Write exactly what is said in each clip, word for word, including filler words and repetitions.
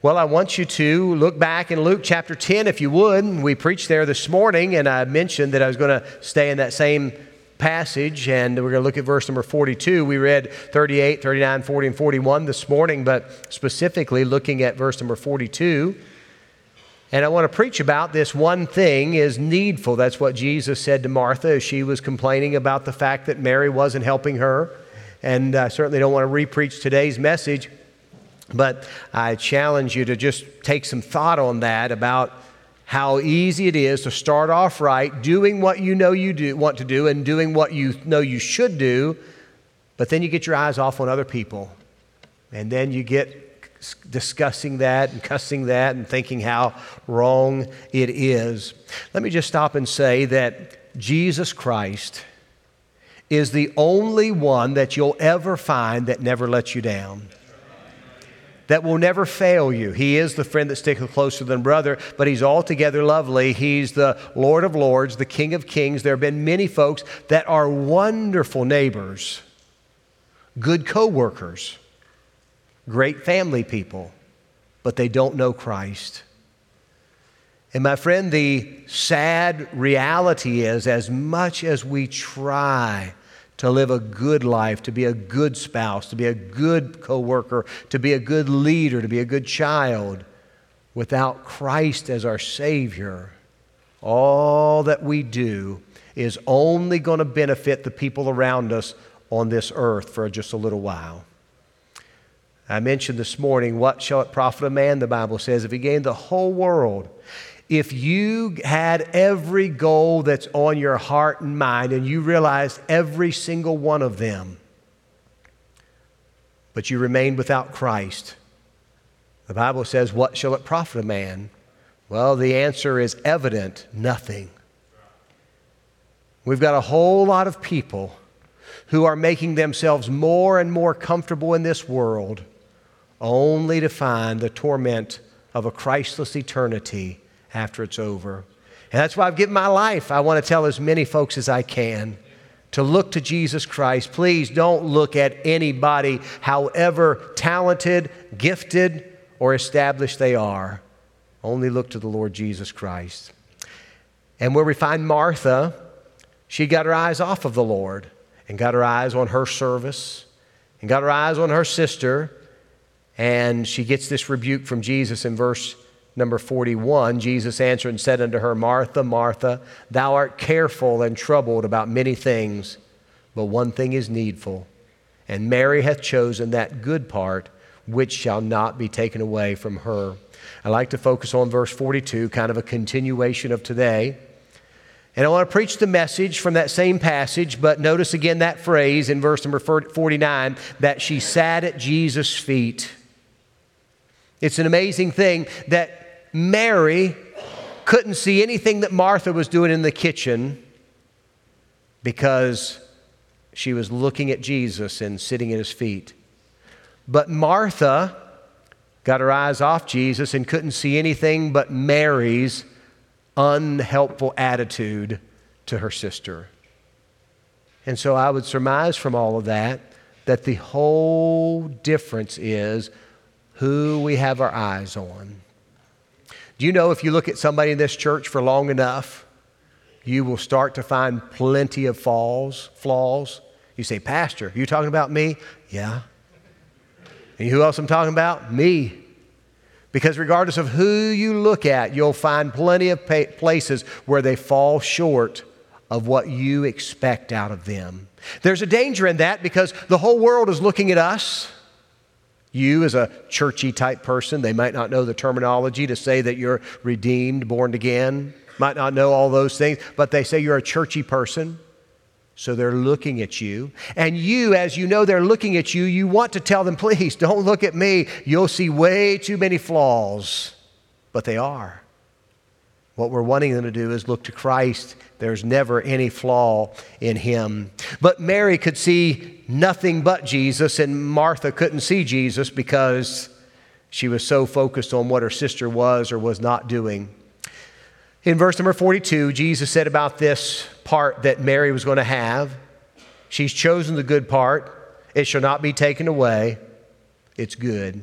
Well, I want you to look back in Luke chapter ten, if you would. We preached there this morning, and I mentioned that I was going to stay in that same passage, and we're going to look at verse number forty-two. We read thirty-eight, thirty-nine, forty, and forty-one this morning, but specifically looking at verse number forty-two. And I want to preach about this one thing is needful. That's what Jesus said to Martha as she was complaining about the fact that Mary wasn't helping her. And I certainly don't want to re-preach today's message, but I challenge you to just take some thought on that about how easy it is to start off right, doing what you know you do want to do and doing what you know you should do, but then you get your eyes off on other people. And then you get discussing that and cussing that and thinking how wrong it is. Let me just stop and say that Jesus Christ is the only one that you'll ever find that never lets you down, that will never fail you. He is the friend that sticketh closer than brother, but He's altogether lovely. He's the Lord of lords, the King of kings. There have been many folks that are wonderful neighbors, good co-workers, great family people, but they don't know Christ. And my friend, the sad reality is, as much as we try to live a good life, to be a good spouse, to be a good co-worker, to be a good leader, to be a good child, without Christ as our Savior, all that we do is only going to benefit the people around us on this earth for just a little while. I mentioned this morning, what shall it profit a man, the Bible says, if he gained the whole world? If you had every goal that's on your heart and mind and you realized every single one of them, but you remained without Christ, the Bible says, what shall it profit a man? Well, the answer is evident, nothing. We've got a whole lot of people who are making themselves more and more comfortable in this world only to find the torment of a Christless eternity after it's over. And that's why I've given my life. I want to tell as many folks as I can to look to Jesus Christ. Please don't look at anybody, however talented, gifted, or established they are. Only look to the Lord Jesus Christ. And where we find Martha, she got her eyes off of the Lord and got her eyes on her service and got her eyes on her sister. And she gets this rebuke from Jesus in verse number forty-one. Jesus answered and said unto her, Martha, Martha, thou art careful and troubled about many things, but one thing is needful. And Mary hath chosen that good part, which shall not be taken away from her. I like to focus on verse forty-two, kind of a continuation of today. And I want to preach the message from that same passage, but notice again that phrase in verse number forty-nine, that she sat at Jesus' feet. It's an amazing thing that Mary couldn't see anything that Martha was doing in the kitchen because she was looking at Jesus and sitting at His feet. But Martha got her eyes off Jesus and couldn't see anything but Mary's unhelpful attitude to her sister. And so I would surmise from all of that that the whole difference is who we have our eyes on. Do you know if you look at somebody in this church for long enough, you will start to find plenty of flaws, flaws. You say, Pastor, you talking about me? Yeah. And who else I'm talking about? Me. Because regardless of who you look at, you'll find plenty of pa- places where they fall short of what you expect out of them. There's a danger in that because the whole world is looking at us. You as a churchy type person, they might not know the terminology to say that you're redeemed, born again, might not know all those things, but they say you're a churchy person. So they're looking at you. And you, as you know they're looking at you, you want to tell them, please don't look at me. You'll see way too many flaws. But they are. What we're wanting them to do is look to Christ. There's never any flaw in Him. But Mary could see nothing but Jesus, and Martha couldn't see Jesus because she was so focused on what her sister was or was not doing. In verse number forty-two, Jesus said about this part that Mary was going to have, she's chosen the good part. It shall not be taken away. It's good.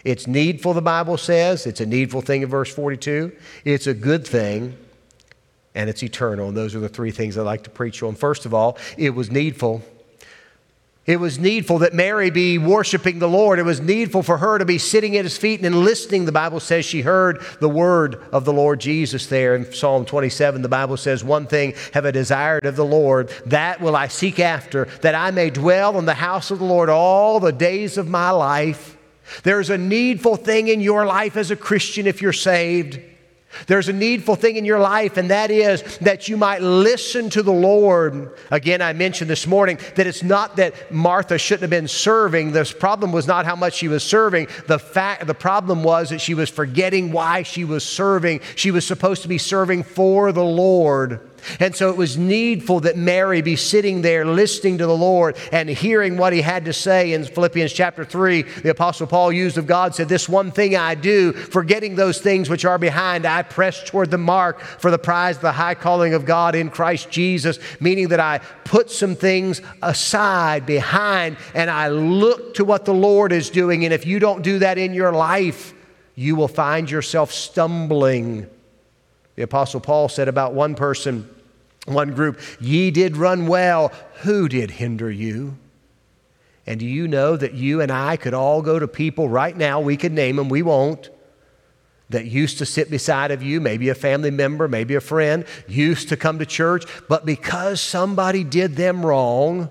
It's needful, the Bible says. It's a needful thing in verse forty-two. It's a good thing, and it's eternal. And those are the three things I'd like to preach on. First of all, it was needful. It was needful that Mary be worshiping the Lord. It was needful for her to be sitting at His feet and listening. The Bible says she heard the word of the Lord Jesus there. In Psalm twenty-seven, the Bible says, one thing have I desired of the Lord, that will I seek after, that I may dwell in the house of the Lord all the days of my life. There's a needful thing in your life as a Christian if you're saved. There's a needful thing in your life, and that is that you might listen to the Lord. Again, I mentioned this morning that it's not that Martha shouldn't have been serving. The problem was not how much she was serving. The fact, the problem was that she was forgetting why she was serving. She was supposed to be serving for the Lord. And so it was needful that Mary be sitting there listening to the Lord and hearing what He had to say. In Philippians chapter three, the Apostle Paul used of God said, this one thing I do, forgetting those things which are behind, I press toward the mark for the prize of the high calling of God in Christ Jesus, meaning that I put some things aside behind and I look to what the Lord is doing. And if you don't do that in your life, you will find yourself stumbling. The Apostle Paul said about one person, one group, ye did run well. Who did hinder you? And do you know that you and I could all go to people right now, we could name them, we won't, that used to sit beside of you, maybe a family member, maybe a friend, used to come to church, but because somebody did them wrong,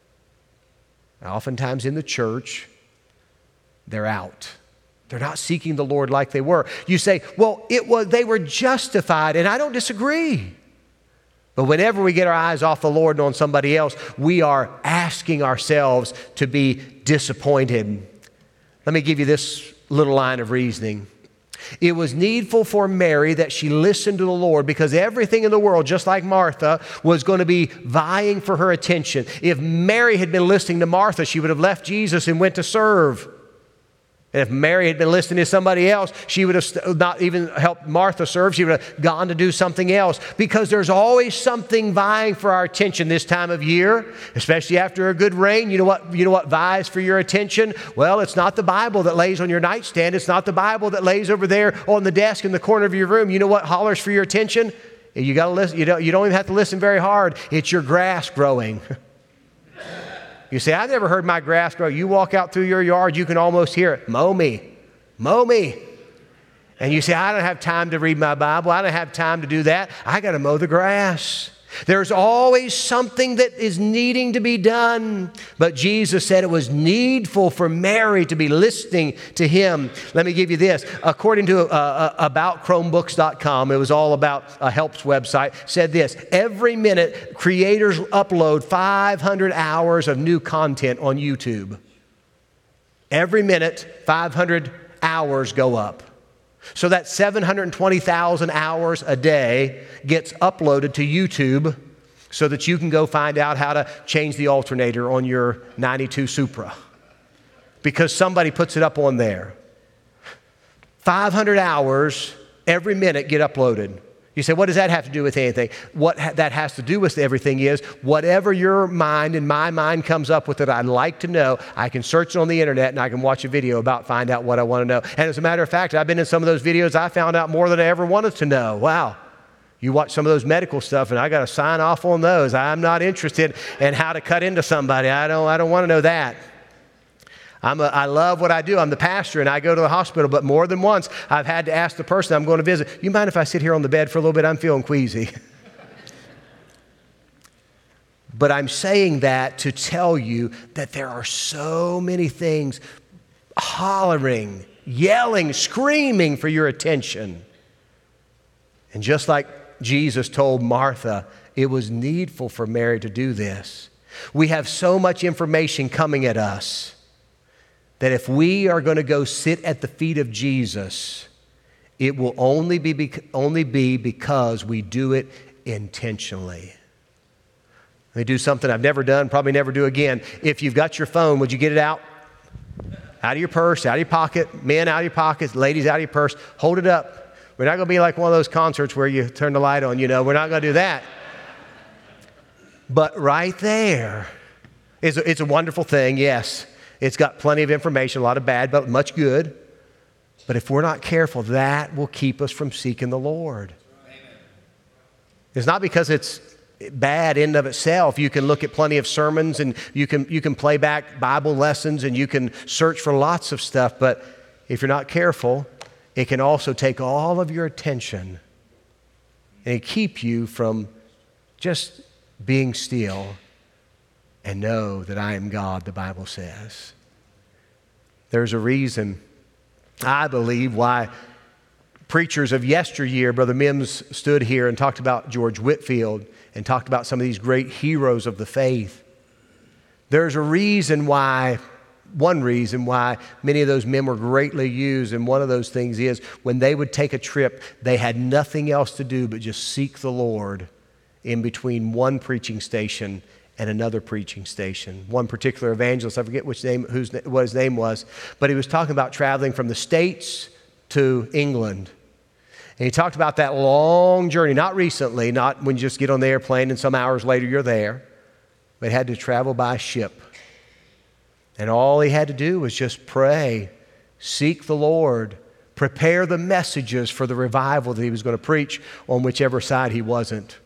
oftentimes in the church, they're out. They're not seeking the Lord like they were. You say, well, it was they were justified, and I don't disagree. But whenever we get our eyes off the Lord and on somebody else, we are asking ourselves to be disappointed. Let me give you this little line of reasoning. It was needful for Mary that she listened to the Lord because everything in the world, just like Martha, was going to be vying for her attention. If Mary had been listening to Martha, she would have left Jesus and went to serve. And if Mary had been listening to somebody else, she would have not even helped Martha serve. She would have gone to do something else, because there's always something vying for our attention this time of year, especially after a good rain. You know what, you know what vyes for your attention? Well, it's not the Bible that lays on your nightstand. It's not the Bible that lays over there on the desk in the corner of your room. You know what hollers for your attention? You got to listen. You don't, you don't even have to listen very hard. It's your grass growing. You say, I've never heard my grass grow. You walk out through your yard, you can almost hear it. Mow me. Mow me. And you say, I don't have time to read my Bible. I don't have time to do that. I got to mow the grass. There's always something that is needing to be done. But Jesus said it was needful for Mary to be listening to Him. Let me give you this. According to uh, uh, about chromebooks dot com, it was all about a helps website, said this: every minute, creators upload five hundred hours of new content on YouTube. Every minute, five hundred hours go up. So that seven hundred twenty thousand hours a day gets uploaded to YouTube so that you can go find out how to change the alternator on your ninety-two Supra, because somebody puts it up on there. five hundred hours every minute get uploaded. You say, what does that have to do with anything? What ha- that has to do with everything is whatever your mind and my mind comes up with that I'd like to know, I can search it on the internet and I can watch a video about, find out what I want to know. And as a matter of fact, I've been in some of those videos, I found out more than I ever wanted to know. Wow. You watch some of those medical stuff and I got to sign off on those. I'm not interested in how to cut into somebody. I don't, I don't want to know that. I'm a, I love what I do. I'm the pastor and I go to the hospital, but more than once I've had to ask the person I'm going to visit, you mind if I sit here on the bed for a little bit? I'm feeling queasy. But I'm saying that to tell you that there are so many things hollering, yelling, screaming for your attention. And just like Jesus told Martha, it was needful for Mary to do this. We have so much information coming at us that if we are going to go sit at the feet of Jesus, it will only be, only be because we do it intentionally. Let me do something I've never done, probably never do again. If you've got your phone, would you get it out? Out of your purse, out of your pocket, men out of your pockets, ladies out of your purse, hold it up. We're not going to be like one of those concerts where you turn the light on, you know, we're not going to do that. But right there, it's a, it's a wonderful thing, yes. It's got plenty of information, a lot of bad, but much good. But if we're not careful, that will keep us from seeking the Lord. Amen. It's not because it's bad in and of itself. You can look at plenty of sermons and you can, you can play back Bible lessons and you can search for lots of stuff. But if you're not careful, it can also take all of your attention and keep you from just being still and know that I am God, the Bible says. There's a reason, I believe, why preachers of yesteryear, Brother Mims stood here and talked about George Whitefield and talked about some of these great heroes of the faith. There's a reason why, one reason why many of those men were greatly used, and one of those things is when they would take a trip, they had nothing else to do but just seek the Lord in between one preaching station and another preaching station. One particular evangelist, I forget which name, whose, what his name was, but he was talking about traveling from the States to England. And he talked about that long journey, not recently, not when you just get on the airplane and some hours later you're there, but he had to travel by ship. And all he had to do was just pray, seek the Lord, prepare the messages for the revival that he was going to preach on whichever side he wasn't.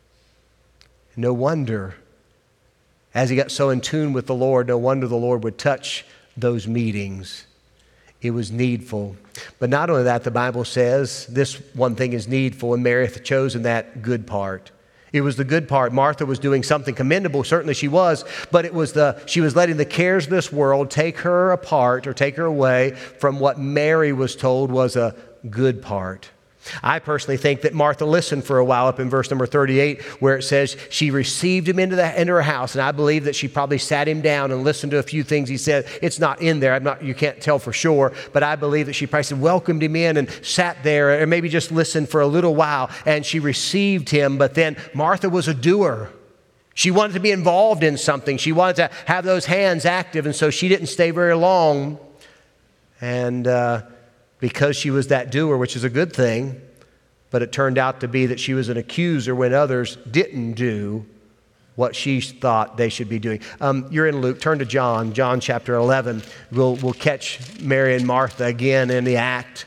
No wonder, as he got so in tune with the Lord, no wonder the Lord would touch those meetings. It was needful. But not only that, the Bible says this one thing is needful, and Mary hath chosen that good part. It was the good part. Martha was doing something commendable, certainly she was, but it was the she was letting the cares of this world take her apart or take her away from what Mary was told was a good part. I personally think that Martha listened for a while up in verse number thirty-eight where it says she received him into, the, into her house. And I believe that she probably sat him down and listened to a few things he said. It's not in there. I'm not, you can't tell for sure. But I believe that she probably said, welcomed him in and sat there or maybe just listened for a little while. And she received him. But then Martha was a doer. She wanted to be involved in something. She wanted to have those hands active. And so she didn't stay very long. And uh, because she was that doer, which is a good thing, but it turned out to be that she was an accuser when others didn't do what she thought they should be doing. Um, you're in Luke. Turn to John, John chapter eleven. We'll, we'll catch Mary and Martha again in the act.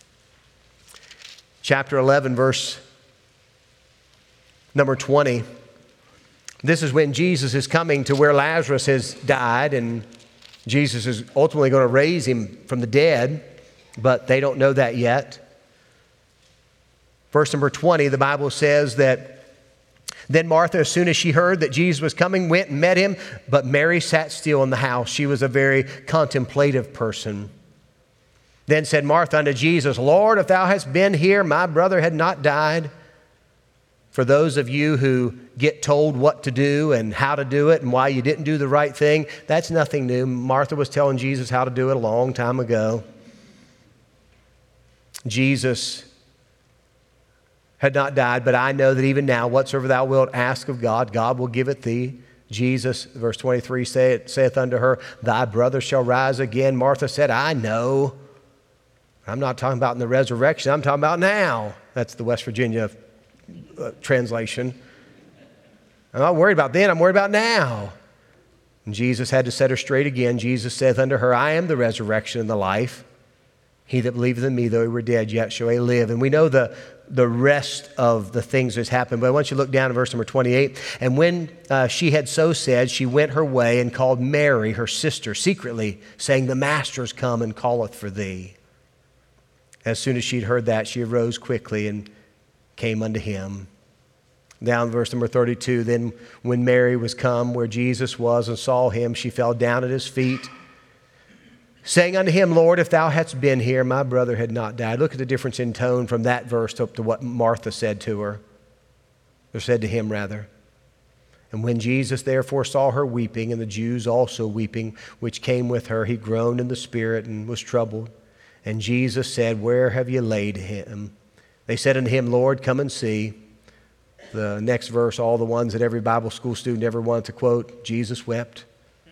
Chapter eleven, verse number twenty. This is when Jesus is coming to where Lazarus has died, and Jesus is ultimately going to raise him from the dead, but they don't know that yet. Verse number twenty, the Bible says that then Martha, as soon as she heard that Jesus was coming, went and met him, but Mary sat still in the house. She was a very contemplative person. Then said Martha unto Jesus, Lord, if thou hadst been here, my brother had not died. For those of you who get told what to do and how to do it and why you didn't do the right thing, that's nothing new. Martha was telling Jesus how to do it a long time ago. Jesus had not died, but I know that even now, whatsoever thou wilt ask of God, God will give it thee. Jesus, verse twenty-three, saith, saith unto her, thy brother shall rise again. Martha said, I know. I'm not talking about in the resurrection. I'm talking about now. That's the West Virginia uh, translation. I'm not worried about then. I'm worried about now. And Jesus had to set her straight again. Jesus saith unto her, I am the resurrection and the life. He that believeth in me, though he were dead, yet shall he live. And we know the, the rest of the things that's happened. But I want you to look down at verse number twenty-eight. And when uh, she had so said, she went her way and called Mary, her sister, secretly, saying, the Master is come and calleth for thee. As soon as she'd heard that, she arose quickly and came unto him. Down verse number thirty-two, then when Mary was come where Jesus was and saw him, she fell down at his feet, saying unto him, Lord, if thou hadst been here, my brother had not died. Look at the difference in tone from that verse up to what Martha said to her, or said to him rather. And when Jesus therefore saw her weeping, and the Jews also weeping, which came with her, he groaned in the spirit and was troubled. And Jesus said, where have you laid him? They said unto him, Lord, come and see. The next verse, all the ones that every Bible school student ever wanted to quote, Jesus wept.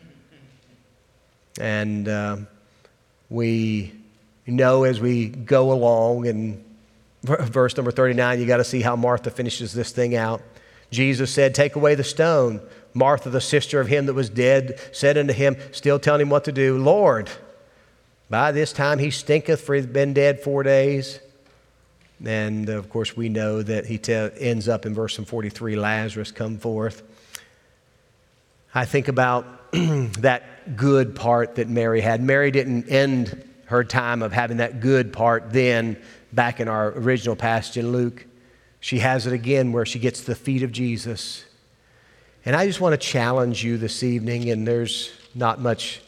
And uh, we know as we go along, and verse number thirty-nine, you got to see how Martha finishes this thing out. Jesus said, take away the stone. Martha, the sister of him that was dead, said unto him, still telling him what to do, Lord, By this time he stinketh, for he hath been dead four days. And of course we know that he te- ends up in verse forty-three, Lazarus come forth. I think about that good part that Mary had. Mary didn't end her time of having that good part then back in our original passage in Luke. She has it again where she gets to the feet of Jesus. And I just want to challenge you this evening, and there's not much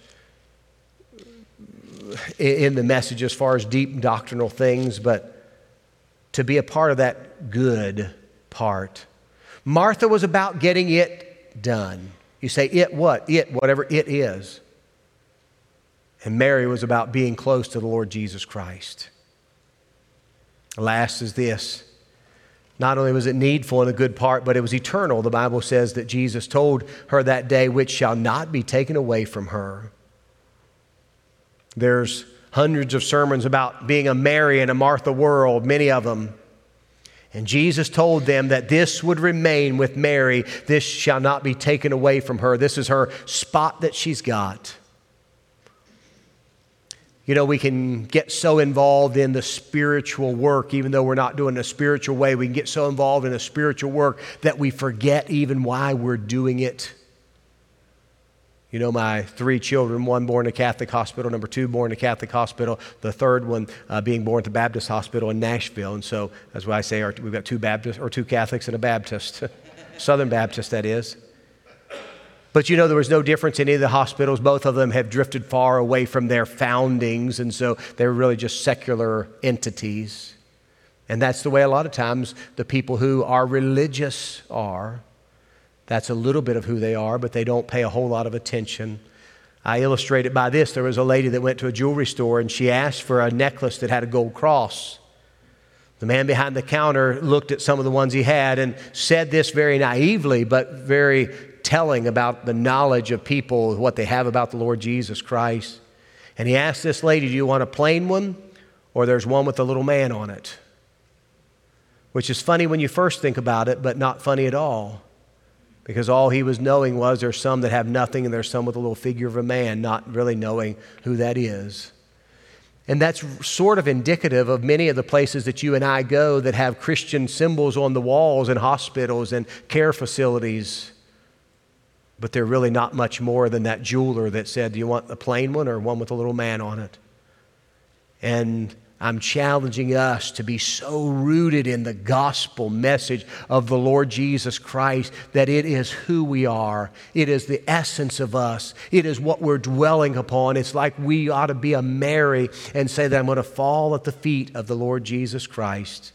in the message as far as deep doctrinal things, but to be a part of that good part. Martha was about getting it done. You say, it what? It, whatever it is. And Mary was about being close to the Lord Jesus Christ. Last is this. Not only was it needful and a good part, but it was eternal. The Bible says that Jesus told her that day, which shall not be taken away from her. There's hundreds of sermons about being a Mary and a Martha world, many of them. And Jesus told them that this would remain with Mary. This shall not be taken away from her. This is her spot that she's got. You know, we can get so involved in the spiritual work, even though we're not doing it in a spiritual way. We can get so involved in the spiritual work that we forget even why we're doing it. You know, my three children, one born in a Catholic hospital, number two born in a Catholic hospital, the third one uh, being born at the Baptist hospital in Nashville. And so, that's why I say our, we've got two Baptists, or two Catholics and a Baptist, Southern Baptist, that is. But you know, there was no difference in any of the hospitals. Both of them have drifted far away from their foundings, and so they were really just secular entities. And that's the way a lot of times the people who are religious are. That's a little bit of who they are, but they don't pay a whole lot of attention. I illustrate it by this. There was a lady that went to a jewelry store and she asked for a necklace that had a gold cross. The man behind the counter looked at some of the ones he had and said this very naively, but very telling about the knowledge of people, what they have about the Lord Jesus Christ. And he asked this lady, do you want a plain one or there's one with a little man on it? Which is funny when you first think about it, but not funny at all. Because all he was knowing was there's some that have nothing and there's some with a little figure of a man, not really knowing who that is. And that's sort of indicative of many of the places that you and I go that have Christian symbols on the walls in hospitals and care facilities. But they're really not much more than that jeweler that said, do you want a plain one or one with a little man on it? And I'm challenging us to be so rooted in the gospel message of the Lord Jesus Christ that it is who we are. It is the essence of us. It is what we're dwelling upon. It's like we ought to be a Mary and say that I'm going to fall at the feet of the Lord Jesus Christ.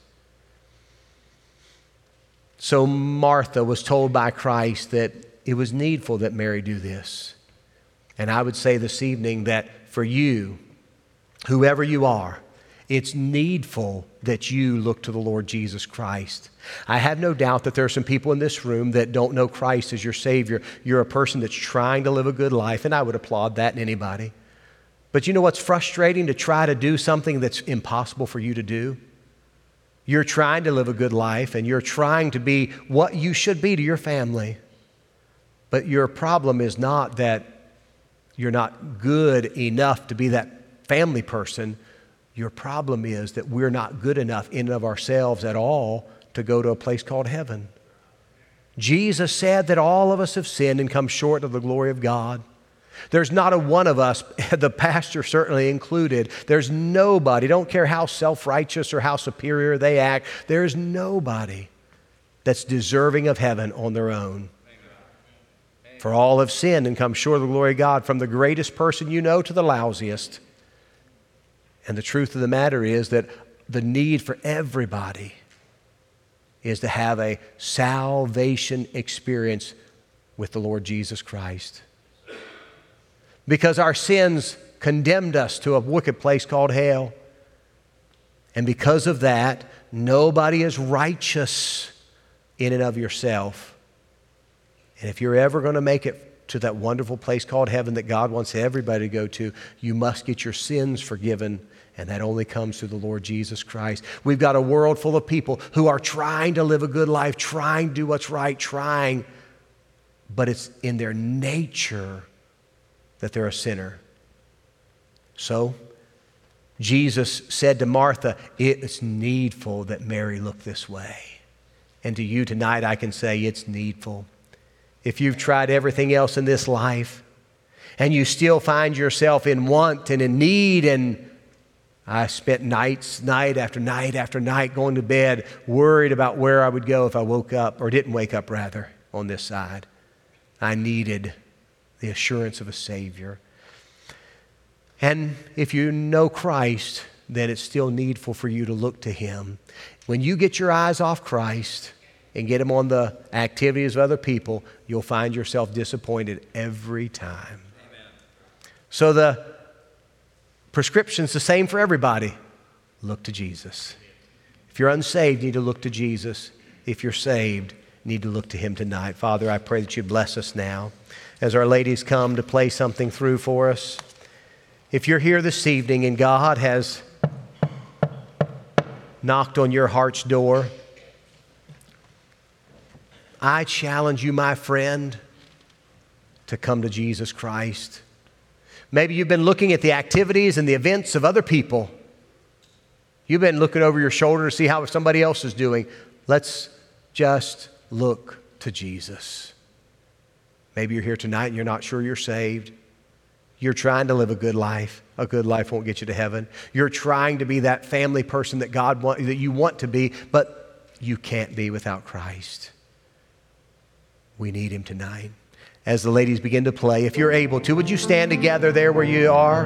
So Martha was told by Christ that it was needful that Mary do this. And I would say this evening that for you, whoever you are, it's needful that you look to the Lord Jesus Christ. I have no doubt that there are some people in this room that don't know Christ as your Savior. You're a person that's trying to live a good life, and I would applaud that in anybody. But you know what's frustrating? To try to do something that's impossible for you to do. You're trying to live a good life, and you're trying to be what you should be to your family. But your problem is not that you're not good enough to be that family person. Your problem is that we're not good enough in and of ourselves at all to go to a place called heaven. Jesus said that all of us have sinned and come short of the glory of God. There's not a one of us, the pastor certainly included, there's nobody, don't care how self-righteous or how superior they act, there's nobody that's deserving of heaven on their own. For all have sinned and come short of the glory of God, from the greatest person you know to the lousiest. And the truth of the matter is that the need for everybody is to have a salvation experience with the Lord Jesus Christ. Because our sins condemned us to a wicked place called hell. And because of that, nobody is righteous in and of yourself. And if you're ever going to make it to that wonderful place called heaven that God wants everybody to go to, you must get your sins forgiven. And that only comes through the Lord Jesus Christ. We've got a world full of people who are trying to live a good life, trying to do what's right, trying. But it's in their nature that they're a sinner. So Jesus said to Martha, it's needful that Mary look this way. And to you tonight, I can say it's needful. If you've tried everything else in this life and you still find yourself in want and in need, and I spent nights, night after night after night going to bed worried about where I would go if I woke up, or didn't wake up rather, on this side. I needed the assurance of a Savior. And if you know Christ, then it's still needful for you to look to Him. When you get your eyes off Christ and get them on the activities of other people, you'll find yourself disappointed every time. Amen. So the prescription's the same for everybody. Look to Jesus. If you're unsaved, you need to look to Jesus. If you're saved, you need to look to Him tonight. Father, I pray that you bless us now as our ladies come to play something through for us. If you're here this evening and God has knocked on your heart's door, I challenge you, my friend, to come to Jesus Christ. Maybe you've been looking at the activities and the events of other people. You've been looking over your shoulder to see how somebody else is doing. Let's just look to Jesus. Maybe you're here tonight and you're not sure you're saved. You're trying to live a good life. A good life won't get you to heaven. You're trying to be that family person that God want, that you want to be, but you can't be without Christ. We need Him tonight. As the ladies begin to play, if you're able to, would you stand together there where you are?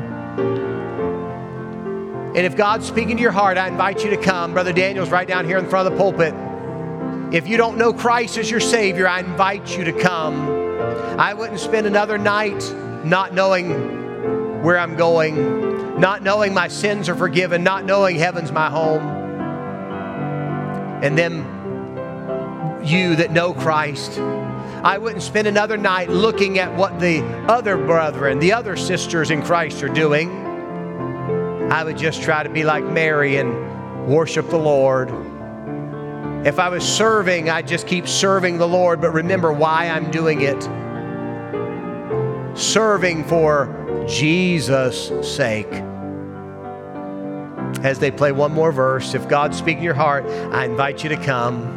And if God's speaking to your heart, I invite you to come. Brother Daniel's right down here in front of the pulpit. If you don't know Christ as your Savior, I invite you to come. I wouldn't spend another night not knowing where I'm going, not knowing my sins are forgiven, not knowing heaven's my home. And then you that know Christ, I wouldn't spend another night looking at what the other brethren, the other sisters in Christ are doing. I would just try to be like Mary and worship the Lord. If I was serving, I'd just keep serving the Lord, but remember why I'm doing it. Serving for Jesus' sake. As they play one more verse, if God's speaking to your heart, I invite you to come.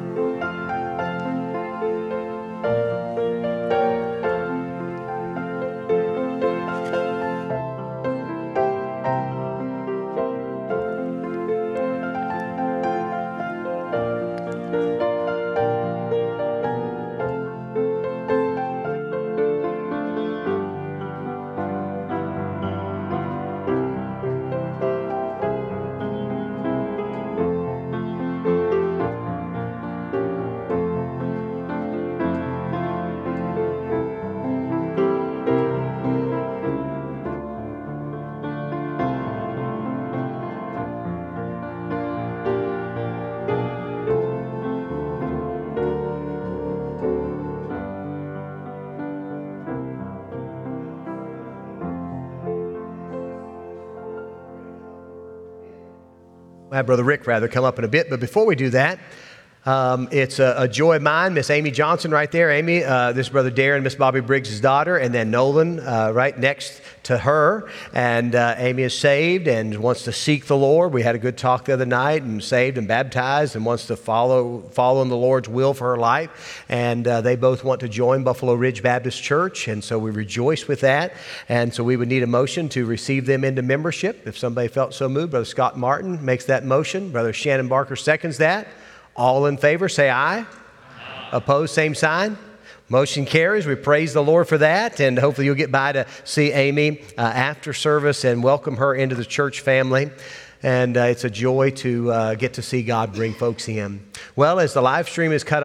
I have Brother Rick rather come up in a bit, but before we do that, um, it's a, a joy of mine. Miss Amy Johnson right there. Amy, uh, this is Brother Darren, Miss Bobby Briggs' daughter, and then Nolan uh, right next to her. And uh, Amy is saved and wants to seek the Lord. We had a good talk the other night, and saved and baptized, and wants to follow follow in the Lord's will for her life. And uh, they both want to join Buffalo Ridge Baptist Church, and so we rejoice with that. And so we would need a motion to receive them into membership. If somebody felt so moved, Brother Scott Martin makes that motion. Brother Shannon Barker seconds that. All in favor, say aye. Aye. Opposed, same sign. Motion carries. We praise the Lord for that, and hopefully you'll get by to see Amy uh, after service and welcome her into the church family. And uh, it's a joy to uh, get to see God bring folks in. Well, as the live stream is cut